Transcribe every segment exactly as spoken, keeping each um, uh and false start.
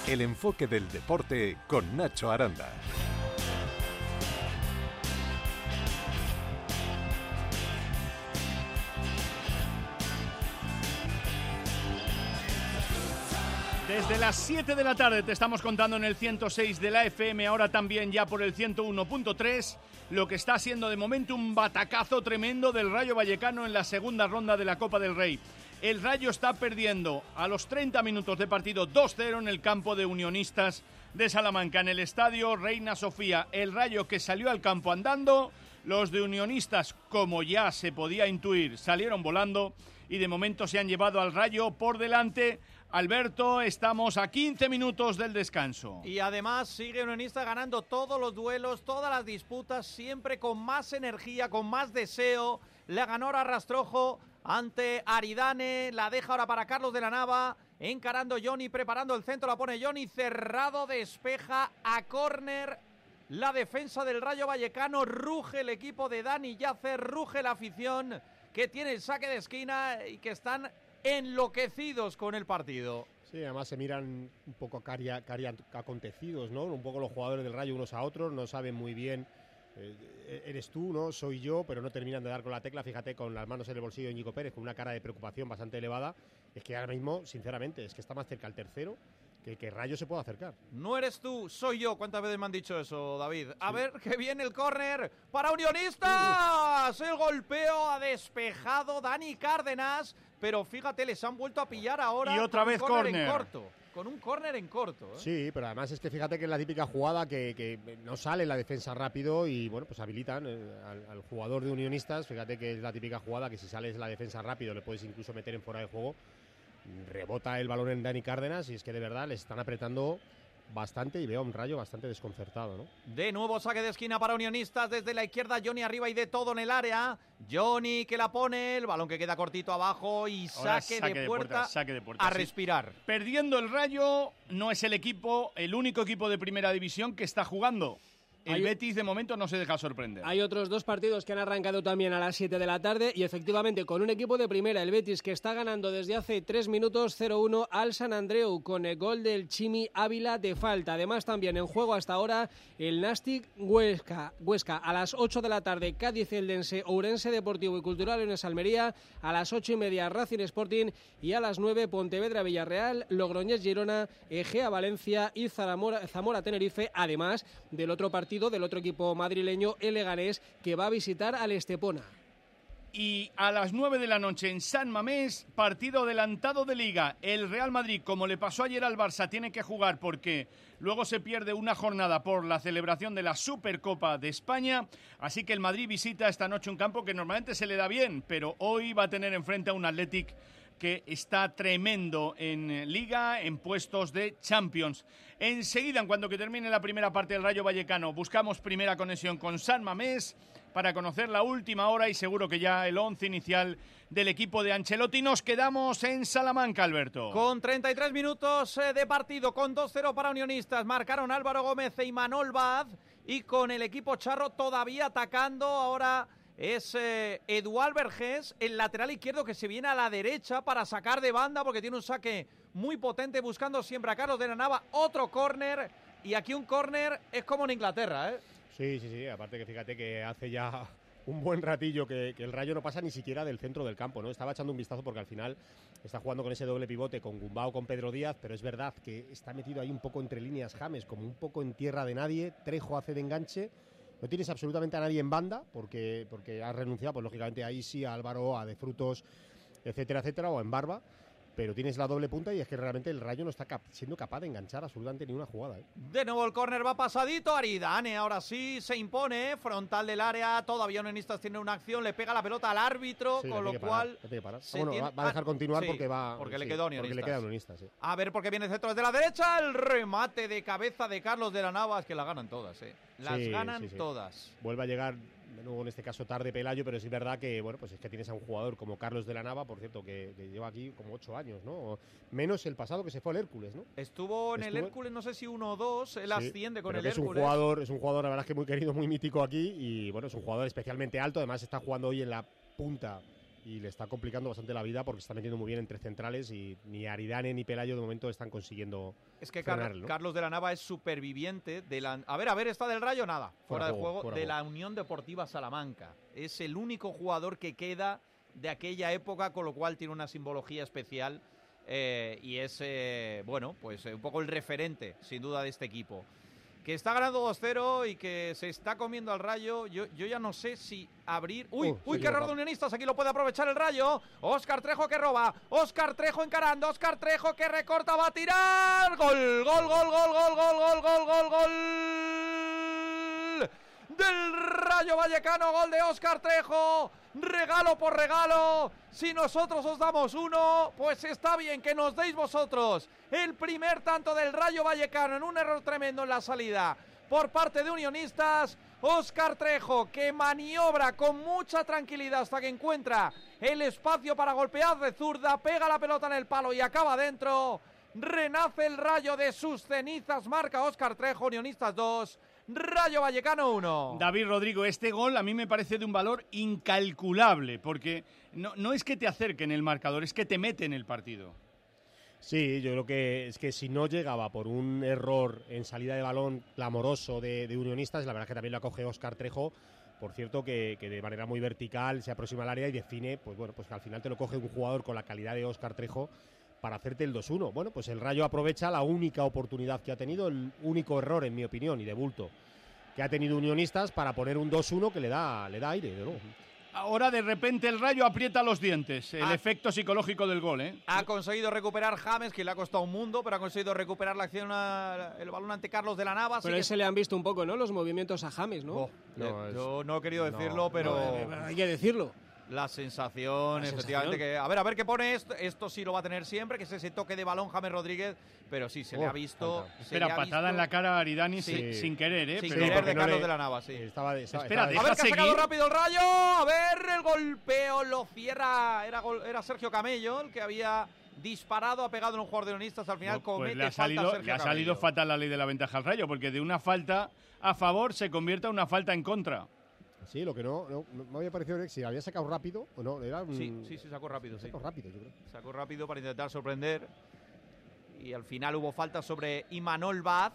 El enfoque del deporte con Nacho Aranda. Desde las siete de la tarde te estamos contando en el ciento seis de la F M, ahora también ya por el ciento uno punto tres, lo que está siendo de momento un batacazo tremendo del Rayo Vallecano en la segunda ronda de la Copa del Rey. El Rayo está perdiendo a los treinta minutos de partido dos cero en el campo de Unionistas de Salamanca, en el estadio Reina Sofía. El Rayo que salió al campo andando, los de Unionistas, como ya se podía intuir, salieron volando y de momento se han llevado al Rayo por delante. Alberto, estamos a quince minutos del descanso. Y además sigue Unionista ganando todos los duelos, todas las disputas, siempre con más energía, con más deseo. Le ganó ahora Rastrojo ante Aridane, la deja ahora para Carlos de la Nava, encarando Johnny, preparando el centro, la pone Johnny, cerrado, despeja a córner. La defensa del Rayo Vallecano, ruge el equipo de Dani Yacer, ruge la afición que tiene el saque de esquina y que están enloquecidos con el partido. Sí, además se miran un poco cari, cari acontecidos, ¿no? Un poco los jugadores del Rayo unos a otros, no saben muy bien, eh, eres tú, ¿no? Soy yo, pero no terminan de dar con la tecla. Fíjate, con las manos en el bolsillo de Ñico Pérez, con una cara de preocupación bastante elevada. Es que ahora mismo, sinceramente, es que está más cerca el tercero que que Rayo se pueda acercar. No eres tú, soy yo. ¿Cuántas veces me han dicho eso, David? A sí. ver, que viene el córner para Unionistas. Uh. El golpeo ha despejado Dani Cárdenas, pero fíjate, les han vuelto a pillar ahora. Y otra vez córner en corto. Con un córner en corto. ¿eh? Sí, pero además es que fíjate que es la típica jugada que, que no sale la defensa rápido y bueno, pues habilitan eh, al, al jugador de Unionistas. Fíjate que es la típica jugada que si sales la defensa rápido le puedes incluso meter en fuera de juego. Rebota el balón en Dani Cárdenas y es que de verdad les están apretando bastante y veo a un Rayo bastante desconcertado, ¿no? De nuevo saque de esquina para Unionistas desde la izquierda, Johnny arriba y de todo en el área. Johnny que la pone, el balón que queda cortito abajo y saque, saque de, de, puerta, puerta, saque de puerta a sí. respirar. Perdiendo el Rayo, no es el equipo, el único equipo de primera división que está jugando. El hay, Betis de momento no se deja sorprender. Hay otros dos partidos que han arrancado también a las siete de la tarde y efectivamente con un equipo de primera, el Betis, que está ganando desde hace tres minutos cero uno al San Andreu con el gol del Chimi Ávila de falta. Además también en juego hasta ahora el Nastic Huesca. Huesca a las ocho de la tarde, Cádiz Eldense, Ourense Deportivo y Cultural Leones Almería. A las ocho y media Racing Sporting y a las nueve Pontevedra Villarreal, Logroñés Girona, Egea Valencia y Zamora, Zamora Tenerife. Además del otro partido del otro equipo madrileño, el Leganés, que va a visitar al Estepona. Y a las nueve de la noche en San Mamés, partido adelantado de Liga. El Real Madrid, como le pasó ayer al Barça, tiene que jugar porque luego se pierde una jornada por la celebración de la Supercopa de España. Así que el Madrid visita esta noche un campo que normalmente se le da bien, pero hoy va a tener enfrente a un Athletic que está tremendo en Liga, en puestos de Champions. Enseguida, en cuanto que termine la primera parte del Rayo Vallecano, buscamos primera conexión con San Mamés para conocer la última hora y seguro que ya el once inicial del equipo de Ancelotti. Nos quedamos en Salamanca, Alberto. Con treinta y tres minutos de partido, con dos cero para Unionistas, marcaron Álvaro Gómez e Imanol Baz, y con el equipo charro todavía atacando ahora es eh, Eduard Vergés, el lateral izquierdo que se viene a la derecha para sacar de banda porque tiene un saque muy potente buscando siempre a Carlos de la Nava. Otro córner, y aquí un córner es como en Inglaterra, ¿eh? Sí, sí, sí, aparte que fíjate que hace ya un buen ratillo que, que el Rayo no pasa ni siquiera del centro del campo, ¿no? Estaba echando un vistazo porque al final está jugando con ese doble pivote con Gumbao, con Pedro Díaz, pero es verdad que está metido ahí un poco entre líneas James, como un poco en tierra de nadie. Trejo hace de enganche. No tienes absolutamente a nadie en banda porque, porque has renunciado, pues lógicamente ahí sí a Álvaro, a De Frutos, etcétera, etcétera, o en Barba, pero tienes la doble punta y es que realmente el Rayo no está cap siendo capaz de enganchar absolutamente ni una jugada, ¿eh? De nuevo el córner va pasadito, Aridane ahora sí se impone, frontal del área, todavía Unionistas tiene una acción, le pega la pelota al árbitro, sí, con lo cual... Parar, ah, bueno, tiene... va a dejar continuar sí, porque va... Porque sí, le quedó a Unionistas. Porque le queda a Unionistas, sí. A ver, porque viene el centro desde la derecha, el remate de cabeza de Carlos de la Nava, es que la ganan todas, ¿eh? Las sí, ganan sí, sí. todas. Vuelve a llegar, de nuevo en este caso tarde Pelayo, pero sí es verdad que, bueno, pues es que tienes a un jugador como Carlos de la Nava, por cierto, que, que lleva aquí como ocho años, ¿no? Menos el pasado que se fue al Hércules, ¿no? Estuvo en Estuvo... el Hércules, no sé si uno o dos, él sí, asciende con el es Hércules. Un jugador, es un jugador, la verdad es que muy querido, muy mítico aquí y, bueno, es un jugador especialmente alto, además está jugando hoy en la punta y le está complicando bastante la vida porque está metiendo muy bien entre centrales y ni Aridane ni Pelayo de momento están consiguiendo Es que Car frenarlo, ¿no? Carlos de la Nava es superviviente de la... A ver, a ver, ¿está del Rayo? Nada. Fuera, Fuera de juego, juego, fuera de juego. la Unión Deportiva Salamanca. Es el único jugador que queda de aquella época, con lo cual tiene una simbología especial eh, y es, eh, bueno, pues eh, un poco el referente, sin duda, de este equipo. Que está ganando dos cero y que se está comiendo al Rayo. Yo, yo ya no sé si abrir... ¡Uy! Uh, ¡Uy! se ¡Qué error equivoca. de Unionistas! Aquí lo puede aprovechar el Rayo. Óscar Trejo que roba. Óscar Trejo encarando. Óscar Trejo que recorta. ¡Va a tirar! ¡Gol! ¡Gol, gol, gol, gol, gol, gol, gol, gol, gol! Del Rayo Vallecano. Gol de Óscar Trejo. Regalo por regalo. Si nosotros os damos uno, pues está bien que nos deis vosotros el primer tanto del Rayo Vallecano en un error tremendo en la salida por parte de Unionistas. Óscar Trejo que maniobra con mucha tranquilidad hasta que encuentra el espacio para golpear de zurda, pega la pelota en el palo y acaba dentro. Renace el Rayo de sus cenizas, marca Óscar Trejo. Unionistas dos, Rayo Vallecano uno. David Rodrigo, este gol a mí me parece de un valor incalculable, porque no, no es que te acerquen el marcador, es que te meten el partido. Sí, yo creo que es que si no llegaba por un error en salida de balón clamoroso de, de Unionistas, la verdad es que también lo acoge Óscar Trejo, por cierto, que, que de manera muy vertical se aproxima al área y define, pues bueno, pues que al final te lo coge un jugador con la calidad de Óscar Trejo para hacerte el dos uno. Bueno, pues el Rayo aprovecha la única oportunidad que ha tenido, el único error, en mi opinión, y de bulto, que ha tenido Unionistas para poner un dos uno que le da, le da aire, de nuevo. Ahora de repente el Rayo aprieta los dientes, el Ah. efecto psicológico del gol, ¿eh? Ha conseguido recuperar James, que le ha costado un mundo, pero ha conseguido recuperar la acción, a- el balón ante Carlos de la Nava. así Pero que- ahí se le han visto un poco, ¿no? Los movimientos a James, ¿no? Oh, No, eh, es- yo no he querido no, decirlo, pero No, eh, hay que decirlo. la sensación, La efectivamente, sensación. que... A ver, a ver qué pone esto. Esto sí lo va a tener siempre, que es ese toque de balón James Rodríguez, pero sí, se le Oh, ha visto... falta. se Espera, le ha patada visto en la cara a Aridani Sí. sin, sin querer, ¿eh? sin Pero- querer porque de no Carlos le- de la Nava, sí. Estaba, estaba- Espera, estaba- A deja ver que ha sacado seguir. rápido el Rayo. A ver, el golpeo lo cierra. Era, gol- era Sergio Camello el que había disparado, ha pegado en un jugador de Unionistas. Al final No, pues comete le ha falta salido, Sergio le ha salido Camello. fatal la ley de la ventaja al Rayo, porque de una falta a favor se convierte en una falta en contra. Sí, lo que no, no, no me había parecido que si había sacado rápido o no, era un... Sí, sí, sí, sacó rápido, sí. sacó rápido, yo creo. Sacó rápido para intentar sorprender. Y al final hubo falta sobre Imanol Vaz.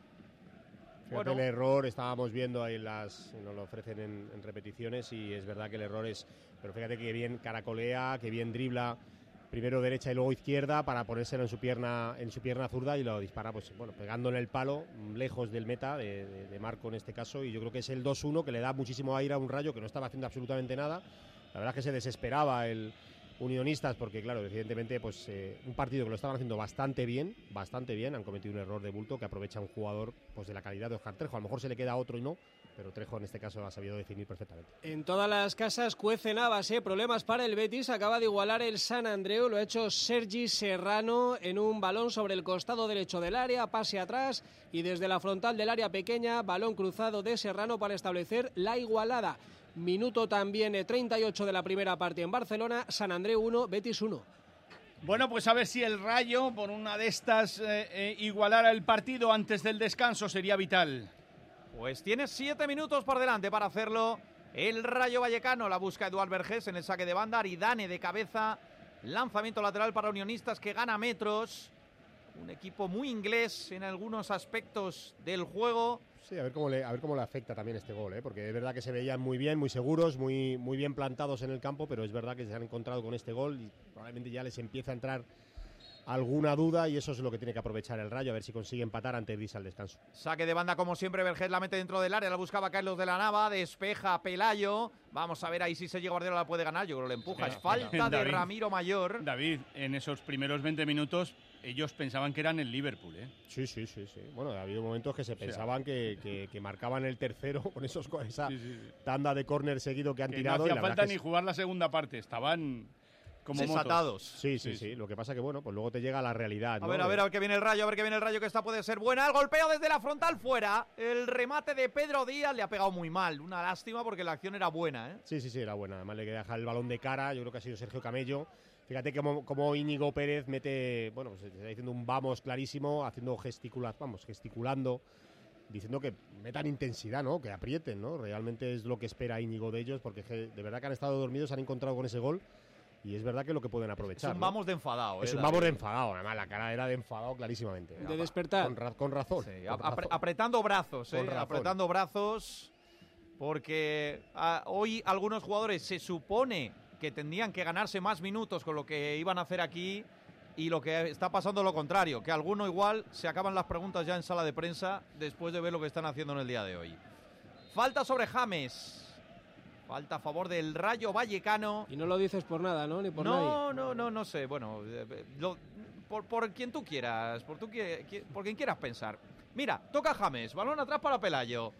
Fíjate Bueno. el error, estábamos viendo ahí las, nos lo ofrecen en, en repeticiones y es verdad que el error es, pero fíjate que bien caracolea, que bien dribla, primero derecha y luego izquierda para ponérselo en su pierna, en su pierna zurda y lo dispara, pues bueno, pegando en el palo, lejos del meta de, de, de Marco en este caso, y yo creo que es el dos uno que le da muchísimo aire a un Rayo que no estaba haciendo absolutamente nada. La verdad es que se desesperaba el Unionistas porque, claro, evidentemente, pues eh, un partido que lo estaban haciendo bastante bien, bastante bien, han cometido un error de bulto que aprovecha un jugador pues de la calidad de Óscar Trejo. A lo mejor se le queda a otro y no, pero Trejo en este caso ha sabido definir perfectamente. En todas las casas cuecen habas, ¿eh? Problemas para el Betis. Acaba de igualar el San Andreu. Lo ha hecho Sergi Serrano en un balón sobre el costado derecho del área, pase atrás y desde la frontal del área pequeña, balón cruzado de Serrano para establecer la igualada. Minuto también eh, treinta y ocho de la primera parte en Barcelona. San Andreu uno, Betis uno. Bueno, pues a ver si el Rayo, por una de estas, eh, eh, igualara el partido antes del descanso, sería vital. Pues tiene siete minutos por delante para hacerlo. El Rayo Vallecano la busca Eduard Vergés en el saque de banda. Aridane de cabeza. Lanzamiento lateral para Unionistas que gana metros. Un equipo muy inglés en algunos aspectos del juego. Sí, a ver cómo le, a ver cómo le afecta también este gol, ¿eh? Porque es verdad que se veían muy bien, muy seguros, muy, muy bien plantados en el campo, pero es verdad que se han encontrado con este gol y probablemente ya les empieza a entrar alguna duda y eso es lo que tiene que aprovechar el Rayo, a ver si consigue empatar antes de irse al descanso. Saque de banda como siempre, Vergés la mete dentro del área, la buscaba Carlos de la Nava, despeja Pelayo. Vamos a ver ahí si Sergio Guardiola la puede ganar, yo creo que le empuja. Espera, Es falta espera. de David. Ramiro Mayor. David, en esos primeros veinte minutos, ellos pensaban que eran el Liverpool, ¿eh? Sí, sí, sí, sí. Bueno, ha habido momentos que se pensaban que, que, que marcaban el tercero con esos con esa Sí, sí, sí. tanda de córner seguido que han Que no tirado. y hacía la falta verdad ni que es- jugar la segunda parte, estaban como motos. Desatados. Sí, sí, Sí, sí, sí. Lo que pasa que, bueno, pues luego te llega la realidad. A ¿no? ver, a ver, a ver que viene el Rayo, a ver que viene el Rayo, que esta puede ser buena. El golpeo desde la frontal fuera. El remate de Pedro Díaz le ha pegado muy mal. Una lástima porque la acción era buena, ¿eh? Sí, sí, sí, era buena. Además le quería dejar el balón de cara. Yo creo que ha sido Sergio Camello. Fíjate cómo, cómo Íñigo Pérez mete, bueno, pues está diciendo un vamos clarísimo, haciendo gesticula, vamos, gesticulando diciendo que metan intensidad, ¿no? Que aprieten, ¿no? Realmente es lo que espera Íñigo de ellos, porque de verdad que han estado dormidos, se han encontrado con ese gol y es verdad que es lo que pueden aprovechar. Es un ¿no? vamos de enfadado. Es eh, un vamos de enfadado, además la cara era de enfadado clarísimamente. De despertar. Con, ra con razón. Sí, con apre razón. apretando brazos, eh, Con razón. apretando brazos, porque a, hoy algunos jugadores se supone que tendrían que ganarse más minutos con lo que iban a hacer aquí y lo que está pasando lo contrario, que alguno igual se acaban las preguntas ya en sala de prensa después de ver lo que están haciendo en el día de hoy. Falta sobre James. Falta a favor del Rayo Vallecano. Y no lo dices por nada, ¿no? Ni por no, nadie. no, no, no sé. Bueno, eh, lo, por, por quien tú quieras, por, tú, qui- por quien quieras pensar. Mira, toca James, balón atrás para Pelayo.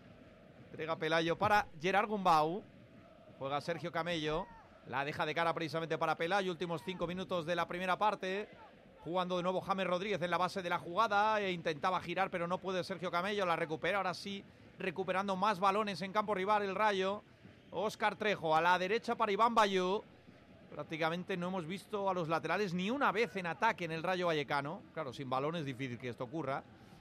Entrega Pelayo para Gerard Gumbau. Juega Sergio Camello. La deja de cara precisamente para Pelayo. Últimos cinco minutos de la primera parte. Jugando de nuevo James Rodríguez en la base de la jugada. E intentaba girar, pero no puede Sergio Camello. La recupera, ahora sí, recuperando más balones en campo rival el Rayo. Óscar Trejo a la derecha para Iván Bayú. Prácticamente no hemos visto a los laterales ni una vez en ataque en el Rayo Vallecano. Claro, sin balón es difícil que esto ocurra.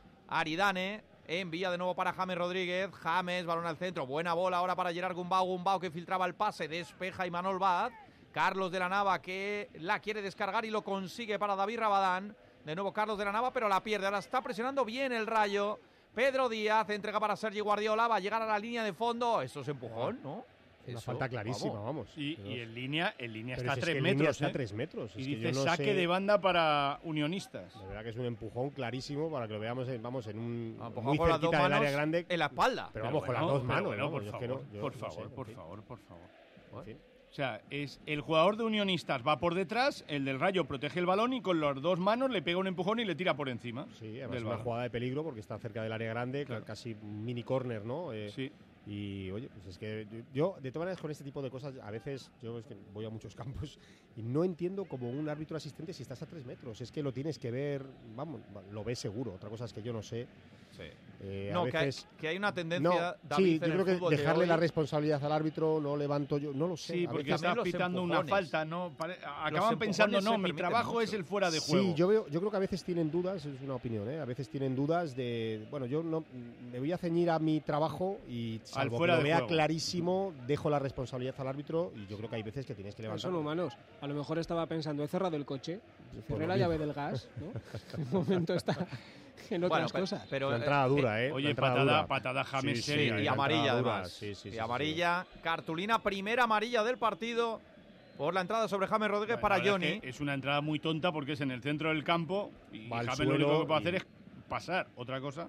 Aridane envía de nuevo para James Rodríguez. James, balón al centro. Buena bola ahora para Gerard Gumbau. Gumbau que filtraba el pase. Despeja Imanol Baz. Carlos de la Nava que la quiere descargar y lo consigue para David Rabadán. De nuevo Carlos de la Nava, pero la pierde. Ahora está presionando bien el Rayo. Pedro Díaz entrega para Sergi Guardiola. Va a llegar a la línea de fondo. Eso es empujón, ¿no? Una Eso, falta clarísima, vamos. vamos. Y, y en línea, en línea Pero está a si es tres que en metros. línea está ¿eh? a tres metros. Y Es que dice yo no saque sé- de banda para Unionistas. De verdad que es un empujón clarísimo para que lo veamos, en, vamos, en un Ha empujado muy con las dos cerquita del área manos grande. en la espalda. Pero vamos, con las bueno, dos pero manos, bueno, vamos, por yo es favor, que no- yo por no favor, sé, por en fin. favor, por favor. En fin. O sea, es el jugador de Unionistas va por detrás, el del Rayo protege el balón y con las dos manos le pega un empujón y le tira por encima. Sí, además del es una balón. jugada de peligro porque está cerca del área grande, Claro. casi un mini corner, ¿no? Eh, Sí. Y oye, pues es que yo- yo, de todas maneras, con este tipo de cosas, a veces yo es que voy a muchos campos y no entiendo como un árbitro asistente si estás a tres metros. Es que lo tienes que ver, vamos, lo ves seguro. Otra cosa es que yo no sé. Sí. Eh, No, a que hay, veces. que hay una No, tendencia, David, sí, en yo el creo que fútbol de dejarle hoy. la responsabilidad al árbitro no levanto yo, no lo sé. Sí, a porque veces- está también los pitando una empujones. falta, ¿no? Pare- Acaban empujones pensando, se no, mi permiten trabajo mucho. es el fuera de juego. Sí, yo veo, yo creo que a veces tienen dudas, es una opinión, ¿eh? A veces tienen dudas de, bueno, yo no me voy a ceñir a mi trabajo y salvo fuera que lo de vea juego. clarísimo, dejo la responsabilidad al árbitro y yo creo que hay veces que tienes que Pero levantar. son humanos. A lo mejor estaba pensando, he cerrado el coche, Pues cerré lo la mismo. llave del gas, ¿no? Un momento está en otras Bueno, pe- cosas. pero, Una eh, entrada eh, dura, ¿eh? Una Oye, entrada patada, dura. patada James Sí, sí, seria. hay y una amarilla entrada dura, además. sí, sí, sí, y sí, amarilla, cartulina primera amarilla del partido por la entrada sobre James Rodríguez Bueno, para la verdad Johnny. es que es una entrada muy tonta porque es en el centro del campo y Va al James lo único suelo que puede y- hacer es pasar. Otra cosa.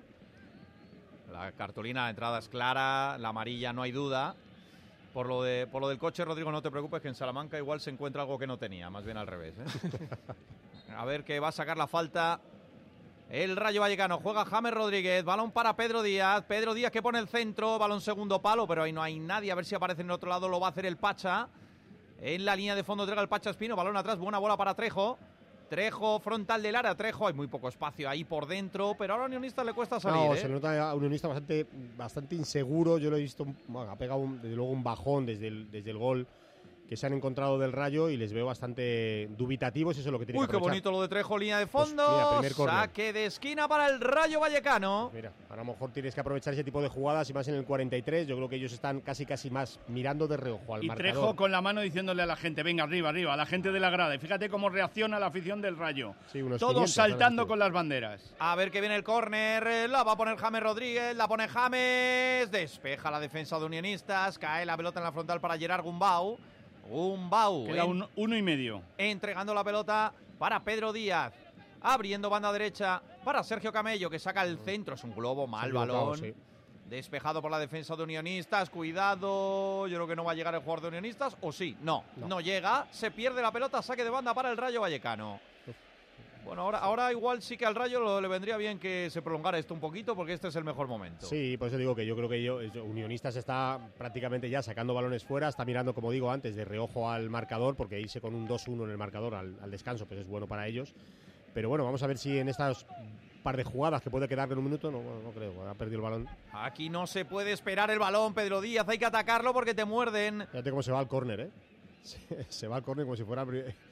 La cartulina de entrada es clara, la amarilla no hay duda. Por lo, de, por lo del coche, Rodrigo, no te preocupes, que en Salamanca igual se encuentra algo que no tenía, más bien al revés. ¿eh? A ver que va a sacar la falta el Rayo Vallecano. Juega James Rodríguez, balón para Pedro Díaz. Pedro Díaz que pone el centro, balón segundo palo, pero ahí no hay nadie. A ver si aparece en el otro lado, lo va a hacer el Pacha. En la línea de fondo entrega el Pacha Espino, balón atrás, buena bola para Trejo. Trejo, frontal del área, Trejo, hay muy poco espacio ahí por dentro, pero ahora a Unionistas le cuesta salir. No, ¿eh? se le nota a un unionista bastante, bastante inseguro. Yo lo he visto, bueno, ha pegado un- desde luego un bajón desde el, desde el gol que se han encontrado del Rayo y les veo bastante dubitativos. Eso es lo que tiene Uy, que qué aprovechar. bonito lo de Trejo, línea de Pues, fondo. mira, primer córner. Saque de esquina para el Rayo Vallecano. Mira, a lo mejor tienes que aprovechar ese tipo de jugadas y más en el cuarenta y tres. Yo creo que ellos están casi casi más mirando de reojo al Y marcador. Trejo con la mano diciéndole a la gente, venga, arriba, arriba, a la gente de la grada. Y fíjate cómo reacciona la afición del Rayo. Sí, unos Todos quinientos, saltando ¿sabes? con las banderas. A ver que viene el córner, eh, la va a poner James Rodríguez, la pone James, despeja la defensa de Unionistas, cae la pelota en la frontal para Gerard Gumbau. Gumbau Queda en- un, uno y medio. entregando la pelota para Pedro Díaz, abriendo banda derecha para Sergio Camello que saca el centro, es un globo, mal Se ha equivocado, balón. sí. Despejado por la defensa de Unionistas, cuidado, yo creo que no va a llegar el jugador de Unionistas, o sí, no, no, No. llega, se pierde la pelota, saque de banda para el Rayo Vallecano. Bueno, ahora, ahora igual sí que al Rayo lo- le vendría bien que se prolongara esto un poquito porque este es el mejor momento. Sí, por eso digo que yo creo que yo, yo- Unionistas está prácticamente ya sacando balones fuera, está mirando, como digo antes, de reojo al marcador, porque irse con un dos uno en el marcador al, al descanso pues es bueno para ellos. Pero bueno, vamos a ver si en estas par de jugadas que puede quedar en un minuto, no, bueno, no creo, ha perdido el balón. Aquí no se puede esperar el balón, Pedro Díaz, hay que atacarlo porque te muerden. Fíjate cómo se va al córner, ¿eh? Se, se va al córner como si fuera... pri-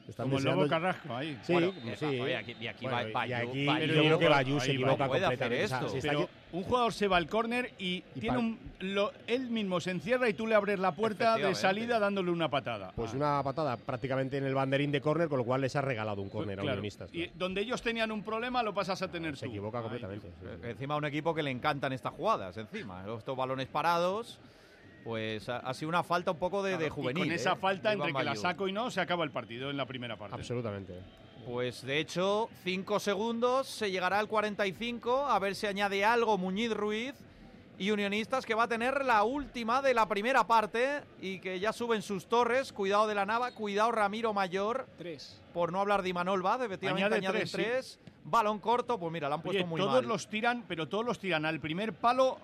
Están Como el deseando- Lobo Carrasco ahí. Sí, Bueno, sí. eh, oye, aquí- y aquí Bueno, va- y Bayu- aquí Bayu- yo creo que Bayu ahí se va. equivoca Puede hacer completamente. O sea, esto. si está Pero aquí- un jugador se va al córner y, Y tiene pa- un, lo- él mismo se encierra y tú le abres la puerta de Efectivamente. salida dándole una patada. Pues Ah, una patada prácticamente en el banderín de córner, con lo cual les ha regalado un córner a claro. Unionistas. Y donde ellos tenían un problema lo pasas a tener Se tú. equivoca Ay, completamente. sí, sí. Encima un equipo que le encantan estas jugadas, encima. Estos balones parados, pues ha, ha sido una falta un poco de, de Claro, y juvenil. con esa ¿eh? falta, de entre Iván que la Bayu. saco y no, se acaba el partido en la primera parte. Absolutamente. Pues de hecho, cinco segundos, se llegará al cuarenta y cinco, a ver si añade algo Muñiz Ruiz y Unionistas, que va a tener la última de la primera parte y que ya suben sus torres. Cuidado de la Nava, cuidado Ramiro Mayor, Tres. por no hablar de Imanol Vaz, efectivamente Añade añaden tres, tres. sí. Balón corto, pues mira, la han puesto Oye, muy todos mal. los tiran, pero todos los tiran al primer palo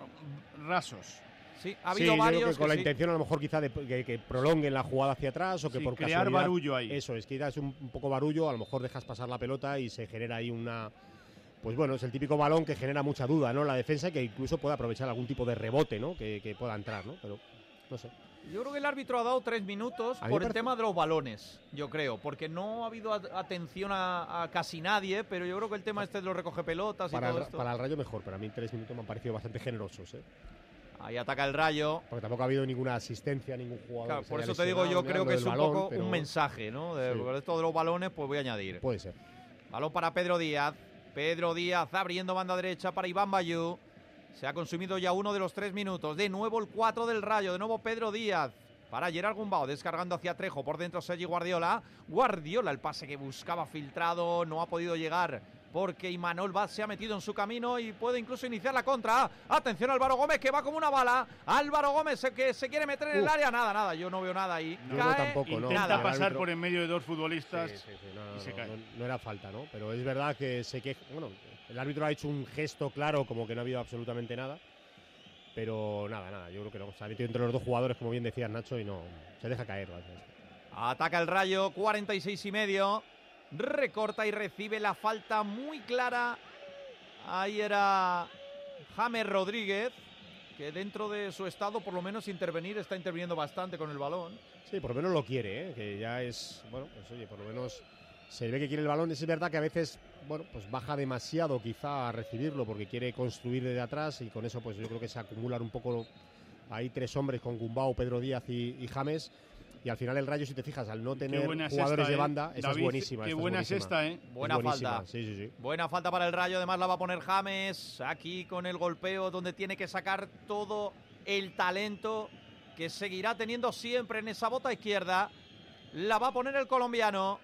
rasos. Sí, ha Sí, habido yo creo varios que con que la sí. intención a lo mejor quizá de que, que prolonguen la jugada hacia atrás o que Sí, por crear casualidad- barullo ahí. Eso es, quizás un, un poco barullo, a lo mejor dejas pasar la pelota y se genera ahí una... Pues bueno, es el típico balón que genera mucha duda, ¿no? La defensa y que incluso puede aprovechar algún tipo de rebote, ¿no? Que, que pueda entrar, ¿no? Pero no sé. Yo creo que el árbitro ha dado tres minutos A mí por me el parece- tema de los balones, yo creo, porque no ha habido at- atención a, a casi nadie, pero yo creo que el tema este de los recoge pelotas y Para todo el, esto. para el Rayo mejor, pero a mí tres minutos me han parecido bastante generosos, ¿eh? Ahí ataca el Rayo. Porque tampoco ha habido ninguna asistencia, ningún jugador. Claro, que se por haya eso te digo, yo lesionado, creo ni que algo es del un balón, poco pero un mensaje, ¿no? De, Sí. por esto de los balones, pues voy a añadir. Puede ser. Balón para Pedro Díaz. Pedro Díaz abriendo banda derecha para Iván Bayu. Se ha consumido ya uno de los tres minutos. De nuevo el cuatro del Rayo. De nuevo Pedro Díaz. Para Gerard Gumbau, descargando hacia Trejo. Por dentro Sergi Guardiola. Guardiola, el pase que buscaba filtrado. No ha podido llegar porque Imanol Vaz se ha metido en su camino y puede incluso iniciar la contra. Atención Álvaro Gómez, que va como una bala. Álvaro Gómez eh, que se quiere meter en el Uf. área. Nada, nada, yo no veo nada ahí. Yo no Cae, tampoco, no. Intenta El pasar árbitro- por en medio de dos futbolistas. Sí, sí, sí, no, no, y se no, cae. no, no era falta, ¿no? Pero es verdad que se queja. Bueno, el árbitro ha hecho un gesto claro, como que no ha habido absolutamente nada. Pero nada, nada, yo creo que no. Se ha metido entre los dos jugadores, como bien decías, Nacho, y no. Se deja caer. ¿vale? Ataca el Rayo, cuarenta y seis y medio. Recorta y recibe la falta muy clara. Ahí era James Rodríguez, que dentro de su estado, por lo menos intervenir, está interviniendo bastante con el balón. Sí, por lo menos lo quiere, ¿eh? Que ya es. Bueno, pues oye, por lo menos se ve que quiere el balón. Es verdad que a veces, bueno, pues baja demasiado quizá a recibirlo porque quiere construir desde atrás y con eso, pues yo creo que se acumulan un poco ahí tres hombres con Gumbau, Pedro Díaz y, y James. Y al final el Rayo, si te fijas, al no tener buena es jugadores esta, de ¿eh? banda, esa David, es buenísima. Qué esta buena es buenísima. esta, ¿eh? Buena Es buenísima, falta. Sí, sí, sí. Buena falta para el Rayo, además la va a poner James aquí con el golpeo donde tiene que sacar todo el talento que seguirá teniendo siempre en esa bota izquierda. La va a poner el colombiano.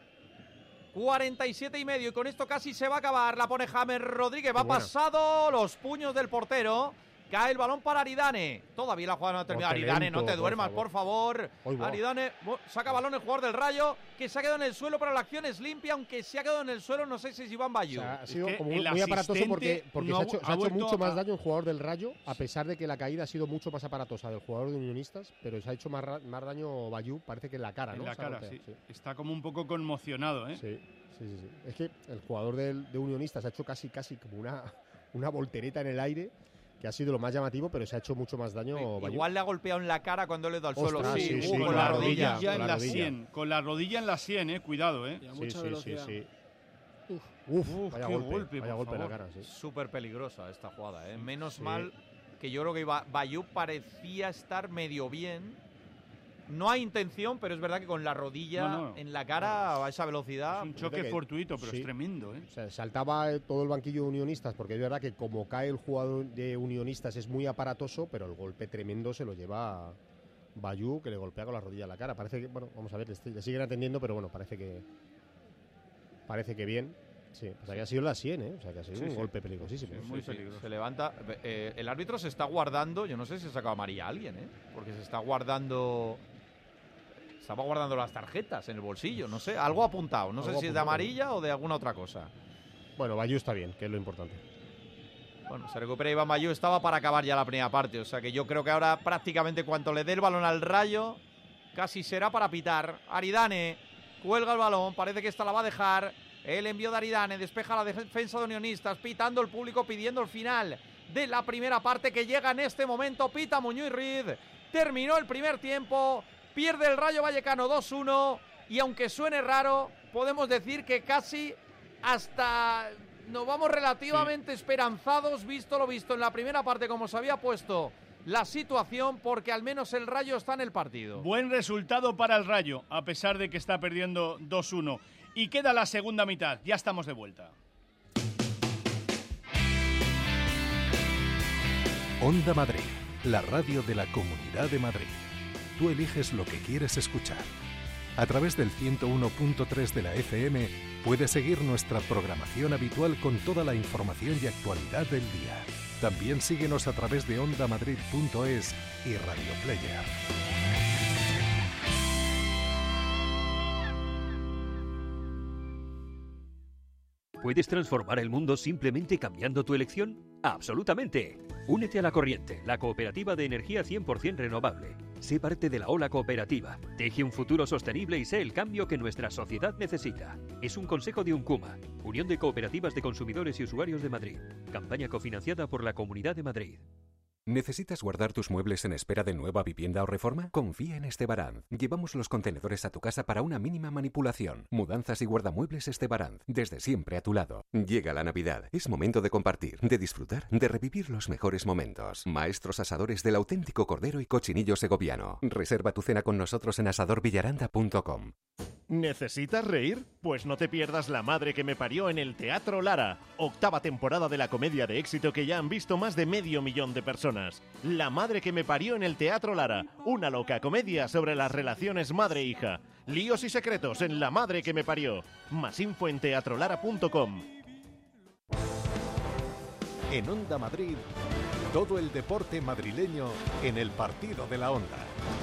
cuarenta y siete y medio y con esto casi se va a acabar. La pone James Rodríguez, va Qué buena. pasado los puños del portero. Cae el balón para Aridane. Todavía la jugada no ha terminado. Ponte Aridane, lento, no te por duermas, favor. por favor. Hoy va. Aridane bu- saca balón el jugador del Rayo, que se ha quedado en el suelo, pero la acción es limpia, aunque se ha quedado en el suelo, no sé si es Iván O Bayu. sea, ha Es sido que como el muy aparatoso asistente porque, porque no se ha ha hecho, vu- se ha ha hecho vuelto mucho más a- daño el jugador del Rayo, a pesar de que la caída ha sido mucho más aparatosa del jugador de Unionistas, pero se ha hecho más, ra- más daño Bayú, parece que en la cara, En ¿no? la Se ha cara, golpeado, sí. Está como un poco conmocionado, ¿eh? Sí, sí, sí, sí. Es que el jugador del- de Unionistas ha hecho casi, casi como una, una voltereta en el aire, que ha sido lo más llamativo, pero se ha hecho mucho más daño Bayú. Igual le ha golpeado en la cara cuando le da al suelo. Ostras, Sí, sí, uh, sí, con con la la rodilla. rodilla en con la la rodilla. sien. Con la rodilla en la sien, eh. Cuidado, eh. Y a Sí, mucha sí, velocidad. sí, sí. Uf. Uf, Uf, vaya qué golpe, golpe, vaya por golpe en la favor. cara, sí. Súper peligrosa esta jugada, ¿eh? Menos Sí. mal que yo creo que Ba- Bayú parecía estar medio bien. No hay intención, pero es verdad que con la rodilla No, no. en la cara a esa velocidad. Es un choque que- fortuito, pero sí. es tremendo, ¿eh? O sea, saltaba eh, todo el banquillo de Unionistas, porque es verdad que como cae el jugador de Unionistas es muy aparatoso, pero el golpe tremendo se lo lleva Bayú, que le golpea con la rodilla en la cara. Parece que, bueno, vamos a ver, le, le siguen atendiendo, pero bueno, parece que parece que bien. Sí, o sea que ha sido la sien, ¿eh? O sea que ha sido Sí, un sí. golpe peligrosísimo. Sí, Sí, muy sí, peligroso. se levanta. eh, el árbitro se está guardando. Yo no sé si se acaba María a alguien, ¿eh? Porque se está guardando. Estaba guardando las tarjetas en el bolsillo. No sé, algo apuntado. No sé Algo si es de apuntado. amarilla o de alguna otra cosa. Bueno, Bayú está bien, que es lo importante. Bueno, se recupera Iván Bayú. Estaba para acabar ya la primera parte. O sea que yo creo que ahora prácticamente cuanto le dé el balón al Rayo, casi será para pitar. Aridane cuelga el balón. Parece que esta la va a dejar. El envío de Aridane despeja la defensa de Unionistas. Pitando el público, pidiendo el final de la primera parte que llega en este momento. Pita Muñoz Reed. Terminó el primer tiempo. Pierde el Rayo Vallecano dos uno. Y aunque suene raro, podemos decir que casi hasta nos vamos relativamente sí. esperanzados, visto lo visto en la primera parte, como se había puesto la situación, porque al menos el Rayo está en el partido. Buen resultado para el Rayo, a pesar de que está perdiendo dos uno. Y queda la segunda mitad, ya estamos de vuelta. Onda Madrid, la radio de la Comunidad de Madrid. Tú eliges lo que quieres escuchar. A través del ciento uno punto tres de la F M puedes seguir nuestra programación habitual con toda la información y actualidad del día. También síguenos a través de onda madrid punto es y Radio Player. ¿Puedes transformar el mundo simplemente cambiando tu elección? ¡Absolutamente! Únete a La Corriente, la cooperativa de energía cien por ciento renovable. Sé parte de la ola cooperativa. Teje un futuro sostenible y sé el cambio que nuestra sociedad necesita. Es un consejo de UNCUMA, Unión de Cooperativas de Consumidores y Usuarios de Madrid. Campaña cofinanciada por la Comunidad de Madrid. ¿Necesitas guardar tus muebles en espera de nueva vivienda o reforma? Confía en Estebaranz. Llevamos los contenedores a tu casa para una mínima manipulación. Mudanzas y guardamuebles Estebaranz. Desde siempre a tu lado. Llega la Navidad. Es momento de compartir, de disfrutar, de revivir los mejores momentos. Maestros asadores del auténtico cordero y cochinillo segoviano. Reserva tu cena con nosotros en asador villaranda punto com. ¿Necesitas reír? Pues no te pierdas La madre que me parió en el Teatro Lara. Octava temporada de la comedia de éxito que ya han visto más de medio millón de personas. La madre que me parió en el Teatro Lara. Una loca comedia sobre las relaciones madre-hija. Líos y secretos en La madre que me parió. Más info en teatro lara punto com. En Onda Madrid, todo el deporte madrileño en el partido de la Onda.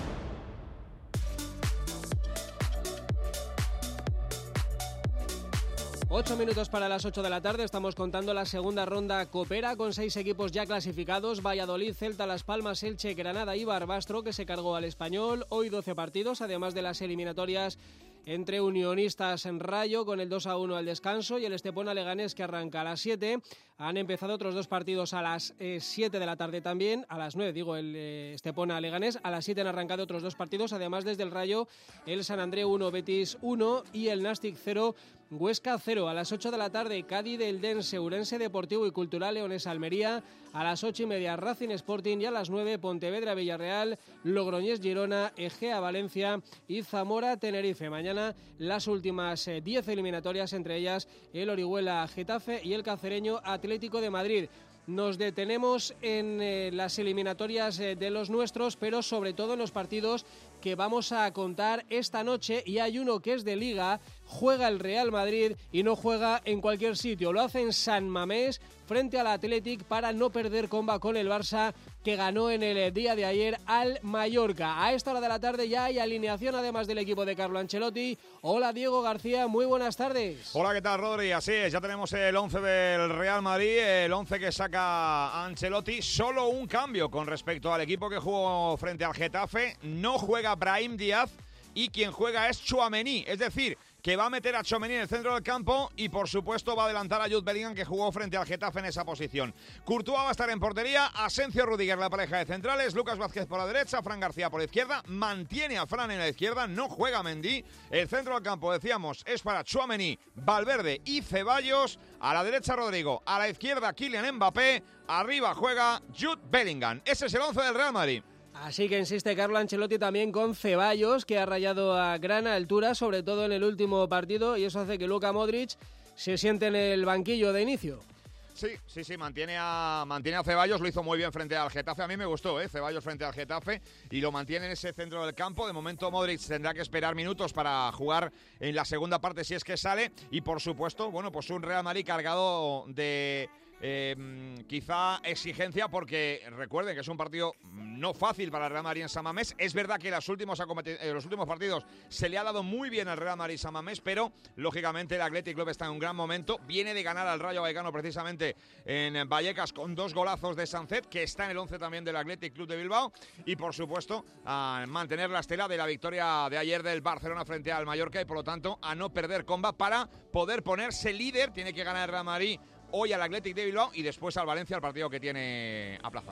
Ocho minutos para las ocho de la tarde, estamos contando la segunda ronda copera con seis equipos ya clasificados: Valladolid, Celta, Las Palmas, Elche, Granada y Barbastro, que se cargó al Español. Hoy doce partidos, además de las eliminatorias entre Unionistas en Rayo con el dos a uno al descanso y el Estepona Leganés, que arranca a las siete. Han empezado otros dos partidos a las eh, siete de la tarde también, a las nueve digo el eh, Estepona Leganés, a las siete han arrancado otros dos partidos, además desde el Rayo el San Andreu uno, Betis uno y el Nastic cero, Huesca cero. A las ocho de la tarde, Cádiz del Dense, Ourense Deportivo y Cultural Leones Almería. A las ocho y media, Racing Sporting, y a las nueve, Pontevedra Villarreal, Logroñés Girona, Egea Valencia y Zamora Tenerife. Mañana las últimas eh, diez eliminatorias, entre ellas el Orihuela Getafe y el cacereño Atlético de Madrid. Nos detenemos en eh, las eliminatorias eh, de los nuestros, pero sobre todo en los partidos que vamos a contar esta noche, y hay uno que es de Liga. Juega el Real Madrid y no juega en cualquier sitio, lo hace en San Mamés frente al Athletic para no perder comba con el Barça, que ganó en el día de ayer al Mallorca. A esta hora de la tarde ya hay alineación, además del equipo de Carlo Ancelotti. Hola Diego García, muy buenas tardes. Hola, ¿qué tal, Rodri? Así es, ya tenemos el once del Real Madrid, el once que saca Ancelotti. Solo un cambio con respecto al equipo que jugó frente al Getafe. No juega Brahim Díaz y quien juega es Tchouaméni, es decir, que va a meter a Tchouaméni en el centro del campo y, por supuesto, va a adelantar a Jude Bellingham, que jugó frente al Getafe en esa posición. Courtois va a estar en portería, Asensio Rudiger la pareja de centrales, Lucas Vázquez por la derecha, Fran García por la izquierda, mantiene a Fran en la izquierda, no juega Mendy. El centro del campo, decíamos, es para Tchouaméni, Valverde y Ceballos. A la derecha Rodrigo, a la izquierda Kylian Mbappé, arriba juega Jude Bellingham. Ese es el once del Real Madrid. Así que insiste Carlo Ancelotti también con Ceballos, que ha rayado a gran altura, sobre todo en el último partido, y eso hace que Luka Modric se siente en el banquillo de inicio. Sí, sí, sí, mantiene a, mantiene a Ceballos, lo hizo muy bien frente al Getafe, a mí me gustó, ¿eh? Ceballos frente al Getafe, y lo mantiene en ese centro del campo. De momento Modric tendrá que esperar minutos para jugar en la segunda parte si es que sale, y por supuesto, bueno, pues un Real Madrid cargado de... Eh, quizá exigencia, porque recuerden que es un partido no fácil para el Real Madrid en San Mamés. Es verdad que los últimos, eh, los últimos partidos se le ha dado muy bien al Real Madrid San Mamés, pero lógicamente el Athletic Club está en un gran momento. Viene de ganar al Rayo Vallecano precisamente en Vallecas con dos golazos de Sancet, que está en el once también del Athletic Club de Bilbao, y por supuesto a mantener la estela de la victoria de ayer del Barcelona frente al Mallorca, y por lo tanto a no perder comba para poder ponerse líder. Tiene que ganar el Real Madrid hoy al Athletic de Bilbao y después al Valencia, el partido que tiene aplazado.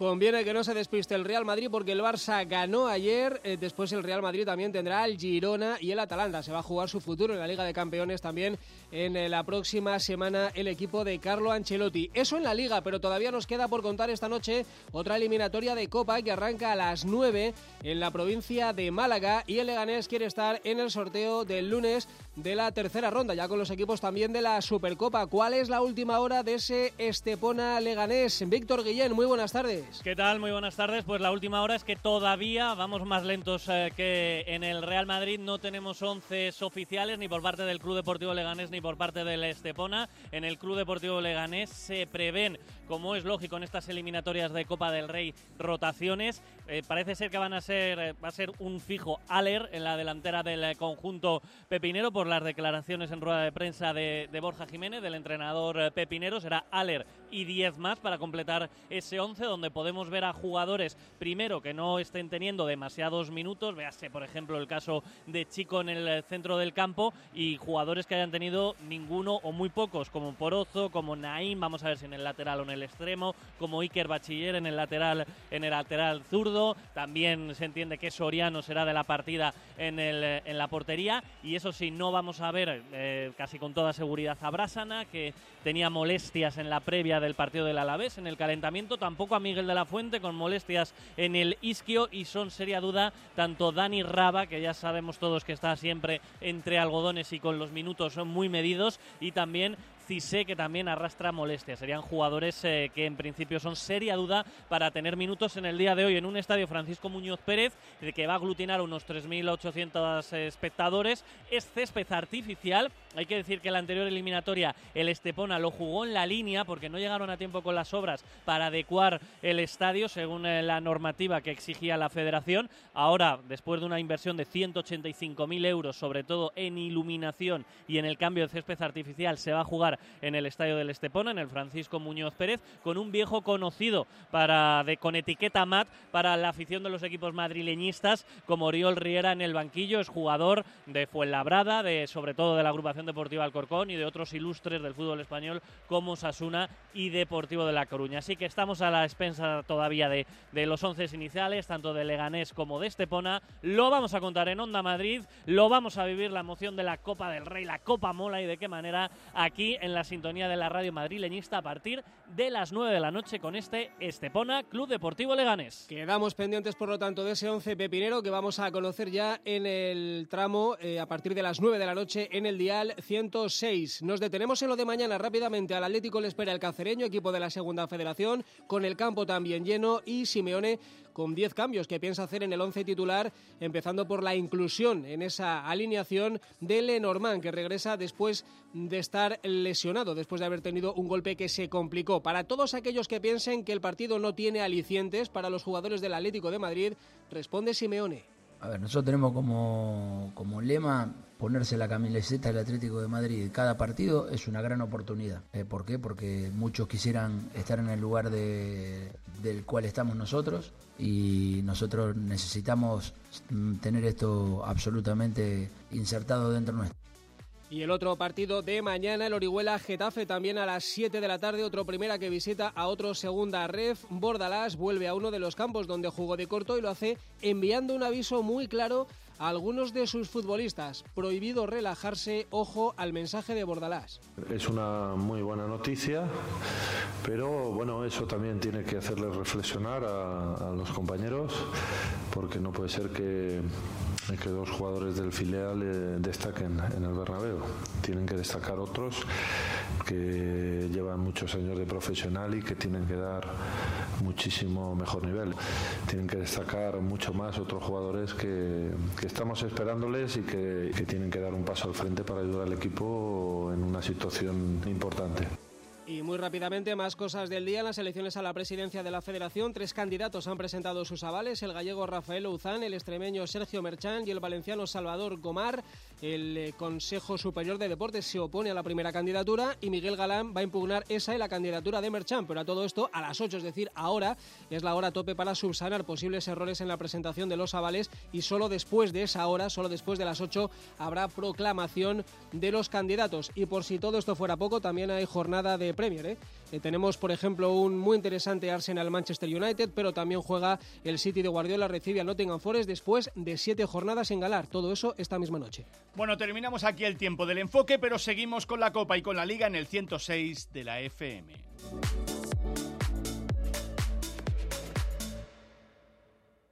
Conviene que no se despiste el Real Madrid porque el Barça ganó ayer. Eh, después el Real Madrid también tendrá el Girona y el Atalanta. Se va a jugar su futuro en la Liga de Campeones también en eh, la próxima semana el equipo de Carlo Ancelotti. Eso en la Liga, pero todavía nos queda por contar esta noche otra eliminatoria de Copa que arranca a las nueve en la provincia de Málaga y el Leganés quiere estar en el sorteo del lunes de la tercera ronda, ya con los equipos también de la Supercopa. ¿Cuál es la última hora de ese Estepona Leganés? Víctor Guillén, muy buenas tardes. ¿Qué tal? Muy buenas tardes. Pues la última hora es que todavía vamos más lentos eh, que en el Real Madrid. No tenemos once oficiales ni por parte del Club Deportivo Leganés ni por parte del Estepona. En el Club Deportivo Leganés se prevén, como es lógico en estas eliminatorias de Copa del Rey, rotaciones. Eh, parece ser que van a ser, eh, va a ser un fijo Aller en la delantera del eh, conjunto pepinero por las declaraciones en rueda de prensa de, de Borja Jiménez, del entrenador eh, pepinero. Será Aller y diez más para completar ese once, donde podemos ver a jugadores, primero, que no estén teniendo demasiados minutos, véase por ejemplo el caso de Chico en el centro del campo, y jugadores que hayan tenido ninguno o muy pocos, como Porozo, como Naim, vamos a ver si en el lateral o en el extremo, como Iker Bachiller en el lateral en el lateral zurdo. También se entiende que Soriano será de la partida en, el, en la portería, y eso sí, no vamos a ver eh, casi con toda seguridad a Brásana, que tenía molestias en la previa del partido del Alavés en el calentamiento, tampoco a Miguel de la Fuente con molestias en el isquio, y son seria duda tanto Dani Raba, que ya sabemos todos que está siempre entre algodones y con los minutos muy medidos, y también Cissé, que también arrastra molestias. Serían jugadores eh, que en principio son seria duda para tener minutos en el día de hoy en un estadio Francisco Muñoz Pérez, que va a aglutinar unos tres mil ochocientos espectadores. Es césped artificial. Hay que decir que la anterior eliminatoria el Estepona lo jugó en la línea porque no llegaron a tiempo con las obras para adecuar el estadio según eh, la normativa que exigía la federación. Ahora, después de una inversión de ciento ochenta y cinco mil euros, sobre todo en iluminación y en el cambio de césped artificial, se va a jugar en el estadio del Estepona, en el Francisco Muñoz Pérez, con un viejo conocido para de, con etiqueta mat para la afición de los equipos madrileñistas, como Oriol Riera en el banquillo. Es jugador de Fuenlabrada, de, sobre todo de la agrupación deportiva Alcorcón y de otros ilustres del fútbol español como Osasuna y Deportivo de La Coruña. Así que estamos a la expensa todavía de, de los once iniciales, tanto de Leganés como de Estepona. Lo vamos a contar en Onda Madrid, lo vamos a vivir, la emoción de la Copa del Rey, la Copa Mola, y de qué manera aquí en la sintonía de la radio madrileñista a partir de las nueve de la noche con este Estepona Club Deportivo Leganés. Quedamos pendientes, por lo tanto, de ese once pepinero que vamos a conocer ya en el tramo eh, a partir de las nueve de la noche en el dial ciento seis. Nos detenemos en lo de mañana rápidamente. Al Atlético le espera el Cacereño, equipo de la Segunda Federación, con el campo también lleno, y Simeone con diez cambios que piensa hacer en el once titular, empezando por la inclusión en esa alineación de Lenormand, que regresa después de estar lesionado, después de haber tenido un golpe que se complicó. Para todos aquellos que piensen que el partido no tiene alicientes para los jugadores del Atlético de Madrid, responde Simeone. A ver, nosotros tenemos como, como lema ponerse la camiseta del Atlético de Madrid. Cada partido es una gran oportunidad. Eh, ¿Por qué? Porque muchos quisieran estar en el lugar de, del cual estamos nosotros, y nosotros necesitamos tener esto absolutamente insertado dentro nuestro. Y el otro partido de mañana, el Orihuela-Getafe, también a las siete de la tarde, otro primera que visita a otro segunda ref. Bordalás vuelve a uno de los campos donde jugó de corto y lo hace enviando un aviso muy claro a algunos de sus futbolistas. Prohibido relajarse, ojo al mensaje de Bordalás. Es una muy buena noticia, pero bueno, eso también tiene que hacerle reflexionar a, a los compañeros, porque no puede ser que, que dos jugadores del filial eh, destaquen en el Bernabéu. Tienen que destacar otros que llevan muchos años de profesional y que tienen que dar muchísimo mejor nivel. Tienen que destacar mucho más otros jugadores que, que estamos esperándoles y que, que tienen que dar un paso al frente para ayudar al equipo en una situación importante. Y muy rápidamente, más cosas del día. En las elecciones a la presidencia de la Federación, tres candidatos han presentado sus avales: el gallego Rafael Ouzán, el extremeño Sergio Merchán y el valenciano Salvador Gomar. el eh, Consejo Superior de Deportes se opone a la primera candidatura y Miguel Galán va a impugnar esa y la candidatura de Merchan. Pero a todo esto, a las ocho, es decir, ahora es la hora tope para subsanar posibles errores en la presentación de los avales y solo después de esa hora, solo después de las ocho, habrá proclamación de los candidatos. Y por si todo esto fuera poco, también hay jornada de Premier, ¿eh? Eh, tenemos, por ejemplo, un muy interesante Arsenal-Manchester United, pero también juega el City de Guardiola, recibe al Nottingham Forest después de siete jornadas sin ganar. Todo eso esta misma noche. Bueno, terminamos aquí el tiempo del enfoque, pero seguimos con la Copa y con la Liga en el ciento seis de la F M.